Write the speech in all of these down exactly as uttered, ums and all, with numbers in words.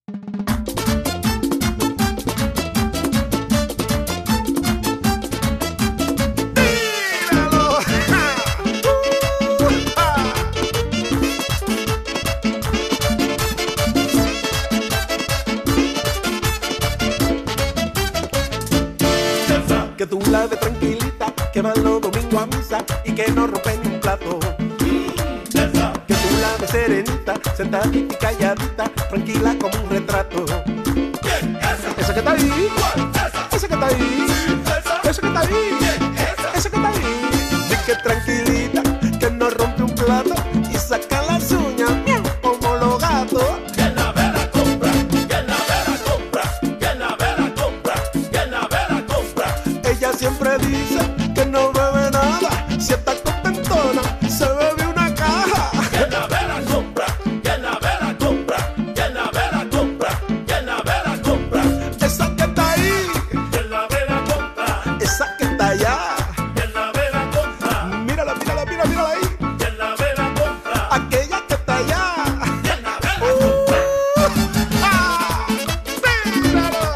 Que tú la ves tranquilita, que va los domingos a misa y que no rompe ni un plato. Que tú la ves serenita, sentadita y calladita, tranquila como un retrato. Esa que está ahí, esa que está ahí, esa que está ahí, esa que está ahí. Di que tranquilita, que no rompe un plato y saca las uñas como los gatos. Siempre dice que no bebe nada, si está contentona, se bebe una caja. Que la ve la compra, que la ve la compra, que la ve la compra, que la ve la compra. Esa que está ahí, que la ve la compra, esa que está allá, que la ve la compra. Mírala, mírala, mírala, mírala ahí, que la ve la compra, aquella que está allá, que la ve la compra. Uh, ah, míralo.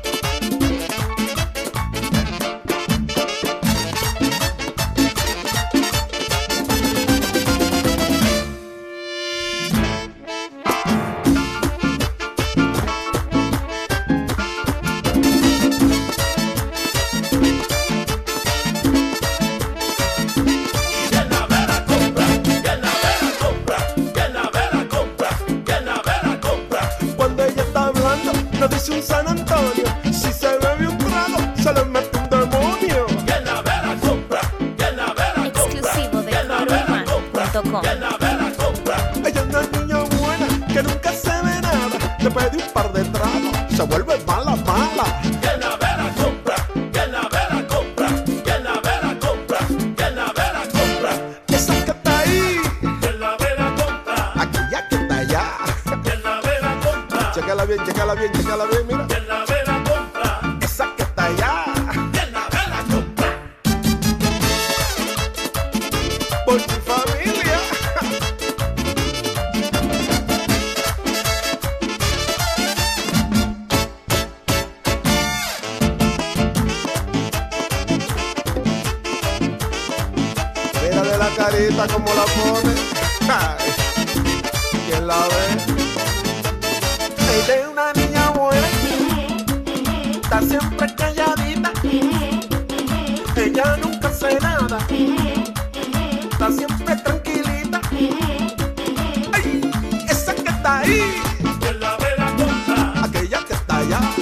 No dice un San Antonio, si se bebe un trago, se le mete un demonio. Que la ve la compra, que la ve la compra. Exclusivo de Coruman punto com. Que la ve la compra. Ella es una niña buena, que nunca se ve nada. Le pedí un par de tragos, se vuelve mala, mala. Que la ve la compra, que la ve la compra, que la ve la compra, que la ve la compra. Esa que está ahí, Que la ve la compra, aquella que está allá. que la ve la compra. Chécala bien, chécala bien, chécala bien, mira. Que la ve la compra, Esa que está allá, que la ve la compra. por tu familia. Mírale la carita como la pone. Ay, ¿quién la ve? Ella es una niña buena, está siempre calladita. Ella nunca hace nada, está siempre tranquilita. Ay, esa que está ahí, Que la ve la compra, aquella que está allá.